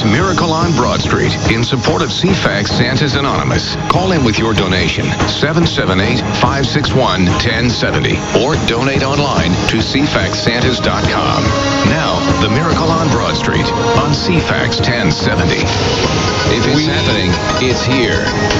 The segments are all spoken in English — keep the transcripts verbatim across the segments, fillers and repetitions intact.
It's Miracle on Broad Street in support of C FAX Santa's Anonymous. Call in with your donation, seven seven eight, five six one, one zero seven zero, or donate online to c fax santas dot com. Now, the Miracle on Broad Street on C FAX ten seventy. If it's we, happening, it's here.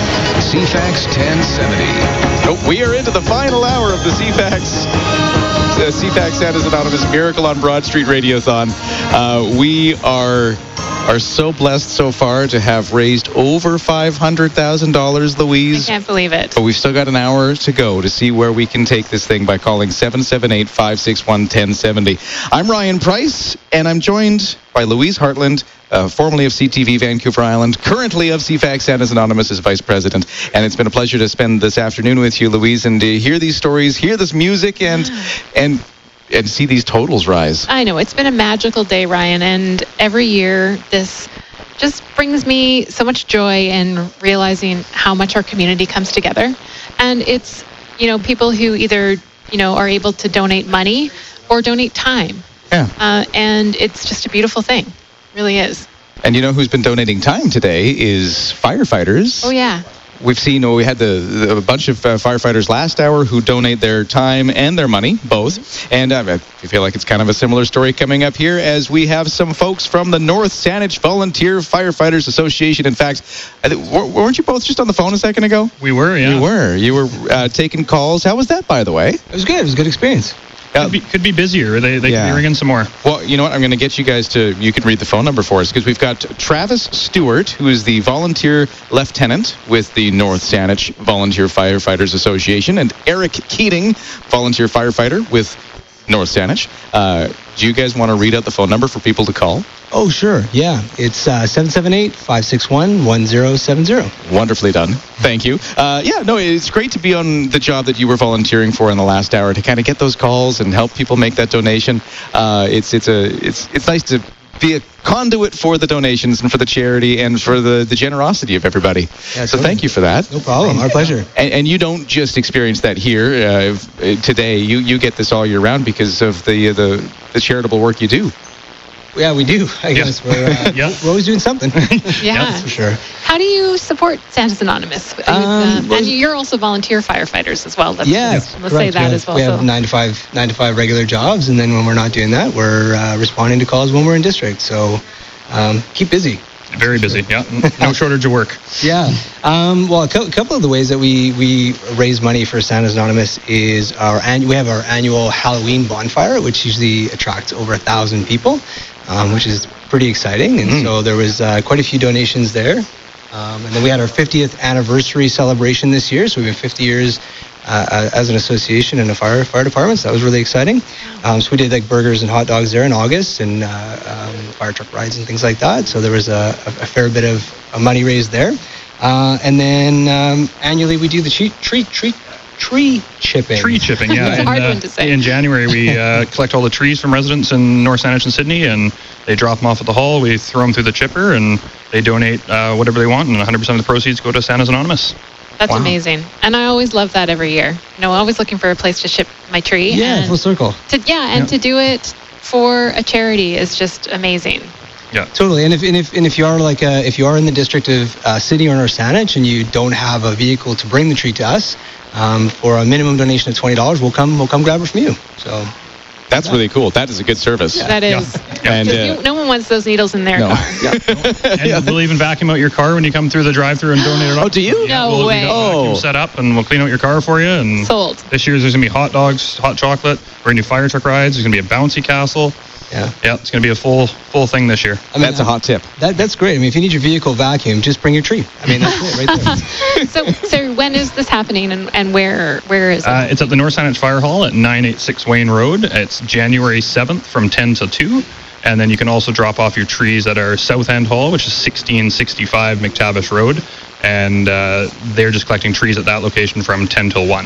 C FAX ten seventy. Oh, we are into the final hour of the C FAX uh, C FAX Santa's Anonymous Miracle on Broad Street Radiothon. Uh, we are are so blessed so far to have raised over five hundred thousand dollars, Louise. I can't believe it. But we've still got an hour to go to see where we can take this thing by calling seven seven eight, five six one, one zero seven zero. I'm Ryan Price, and I'm joined by Louise Hartland, uh, formerly of C T V Vancouver Island, currently of C FAX Santa's Anonymous as Vice President. And it's been a pleasure to spend this afternoon with you, Louise, and to hear these stories, hear this music, and and and see these totals rise. I know. It's been a magical day, Ryan, and every year this just brings me so much joy in realizing how much our community comes together. And it's, you know, people who either, you know, are able to donate money or donate time. Yeah. Uh, and it's just a beautiful thing. It really is. And you know who's been donating time today is firefighters. Oh, yeah. We've seen, oh, we had the, the a bunch of uh, firefighters last hour who donate their time and their money, both. And uh, I feel like it's kind of a similar story coming up here as we have some folks from the North Saanich Volunteer Firefighters Association. In fact, I th- weren't you both just on the phone a second ago? We were, yeah. You were. You were uh, taking calls. How was that, by the way? It was good. It was a good experience. Could be, could be busier. They, they yeah. could be ringing some more. Well, you know what? I'm going to get you guys to, you can read the phone number for us, because we've got Travis Stewart, who is the volunteer lieutenant with the North Saanich Volunteer Firefighters Association, and Eric Keating, volunteer firefighter with North Saanich. Uh, do you guys want to read out the phone number for people to call? Oh, sure. Yeah. It's uh, seven seven eight, five six one, one zero seven zero. Wonderfully done. Thank you. Uh, yeah, no, it's great to be on the job that you were volunteering for in the last hour, to kind of get those calls and help people make that donation. Uh, it's it's a it's it's nice to be a conduit for the donations and for the charity and for the, the generosity of everybody. Yeah, so totally. Thank you for that. No problem. Our pleasure. And, and you don't just experience that here uh, today. You you get this all year round because of the the, the charitable work you do. Yeah, we do. I yeah. guess we're, uh, yeah. we're always doing something. Yeah, That's for sure. How do you support Santa's Anonymous? Um, uh, well, and you're also volunteer firefighters as well. Let's, yeah, let's, let's say that we have, as well. We have so. nine to five, nine to five regular jobs, and then when we're not doing that, we're uh, responding to calls when we're in district. So um, keep busy. Very busy, yeah. No shortage of work. Yeah. Um, well, a co- couple of the ways that we, we raise money for Santa's Anonymous is our an- we have our annual Halloween bonfire, which usually attracts over a thousand people, um, which is pretty exciting. And mm. so there was uh, quite a few donations there. Um, and then we had our fiftieth anniversary celebration this year. So we've been fifty years uh, as an association and a fire fire department. So that was really exciting. Um, so we did like burgers and hot dogs there in August, and uh, um, fire truck rides and things like that. So there was a, a fair bit of money raised there. Uh, and then um, annually we do the tree tree tree tree chipping. Tree chipping, yeah. It's a in, hard uh, one to say. In January, we uh, collect all the trees from residents in North Saanich and Sydney, and they drop them off at the hall. We throw them through the chipper, and they donate uh, whatever they want, and one hundred percent of the proceeds go to Santa's Anonymous. That's wow. amazing. And I always love that every year. You know, always looking for a place to ship my tree. Yeah, and full circle. To, yeah, and yeah. to do it for a charity is just amazing. Yeah, totally. And if and if and if you are like a, if you are in the district of uh, Sydney or North Saanich and you don't have a vehicle to bring the tree to us, um, for a minimum donation of twenty dollars, we'll come we'll come grab it from you. So that's yeah. really cool. That is a good service. Yeah. That is. Yeah. And, uh, you, no one wants those needles in their no. car. yeah. And yeah. we'll even vacuum out your car when you come through the drive-through and donate it off. Oh, do you? Yeah, No we'll, way. We got Oh. vacuum set up, and we'll clean out your car for you. And Sold. This year there's gonna be hot dogs, hot chocolate, brand new fire truck rides. There's gonna be a bouncy castle. Yeah. Yeah, it's gonna be a full full thing this year. I mean, that's a hot tip. That that's great. I mean, if you need your vehicle vacuumed, just bring your tree. I mean, that's it right there. so, so when is this happening, and, and where where is it? Uh, it's at the North Saanich Fire Hall at nine eighty-six Wayne Road. It's January seventh from ten to two. And then you can also drop off your trees at our South End Hall, which is sixteen sixty-five McTavish Road. And uh, they're just collecting trees at that location from ten till one.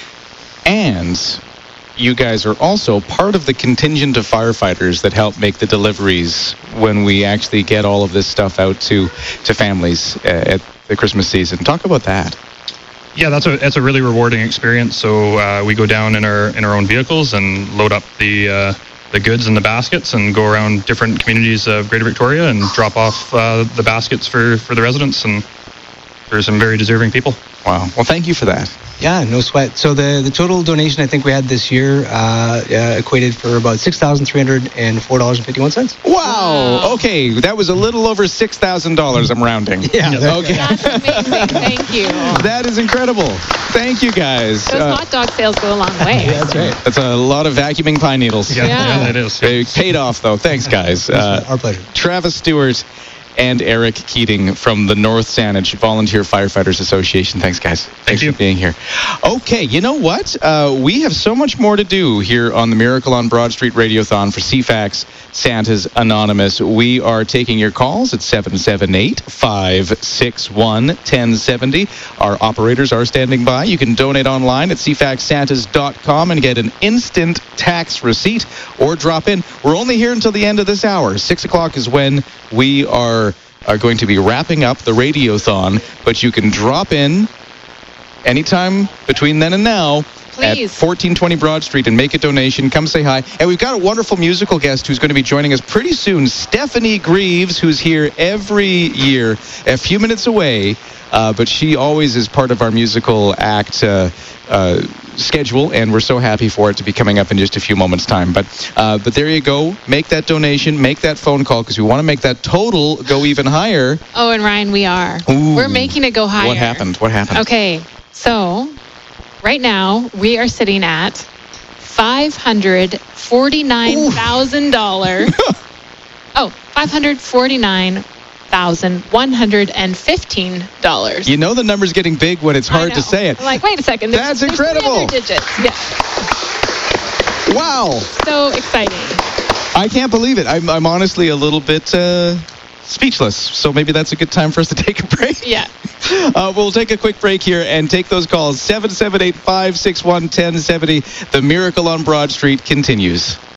And you guys are also part of the contingent of firefighters that help make the deliveries when we actually get all of this stuff out to, to families uh, at the Christmas season. Talk about that. Yeah, that's a that's a really rewarding experience. So uh, we go down in our in our own vehicles and load up the uh, the goods in the baskets and go around different communities of Greater Victoria and drop off uh, the baskets for, for the residents. And there's some very deserving people. Wow. Well, thank you for that. Yeah, no sweat. So the, the total donation I think we had this year uh, uh, equated for about six thousand three hundred four dollars and fifty-one cents. Wow. Wow. Okay, that was a little over six thousand dollars. I'm rounding. Yeah. Okay. That's amazing. Thank you. That is incredible. Thank you, guys. Those Uh, hot dog sales go a long way. Yeah, that's right. that's a lot of vacuuming pine needles. Yeah, Yeah. yeah, it is. They paid off, though. Thanks, guys. Uh, Our pleasure. Travis Stewart and Eric Keating from the North Saanich Volunteer Firefighters Association. Thanks, guys. Thanks you. for being here. Okay, you know what? Uh, we have so much more to do here on the Miracle on Broad Street Radiothon for C FAX Santa's Anonymous. We are taking your calls at seven seven eight, five six one, one zero seven zero. Our operators are standing by. You can donate online at c fax santas dot com and get an instant tax receipt or drop in. We're only here until the end of this hour. Six o'clock is when we are are going to be wrapping up the Radiothon, but you can drop in anytime between then and now Please. at fourteen twenty Broad Street and make a donation. Come say hi. And we've got a wonderful musical guest who's going to be joining us pretty soon, Stephanie Greaves, who's here every year, a few minutes away, uh, but she always is part of our musical act uh, uh, schedule, and we're so happy for it to be coming up in just a few moments' time. But uh, but there you go. Make that donation. Make that phone call, because we want to make that total go even higher. Oh, and Ryan, we are. Ooh. We're making it go higher. What happened? What happened? Okay, so right now we are sitting at five hundred forty-nine thousand dollars. Oh, five hundred forty-nine thousand one hundred fifteen dollars. You know the number's getting big when it's hard to say it. I'm like, wait a second. That's there's, there's incredible. three other digits. Yeah. Wow. So exciting. I can't believe it. I'm, I'm honestly a little bit uh, speechless. So maybe that's a good time for us to take a break. Yeah. Uh, we'll take a quick break here and take those calls. seven seven eight, five six one, one zero seven zero. The Miracle on Broad Street continues.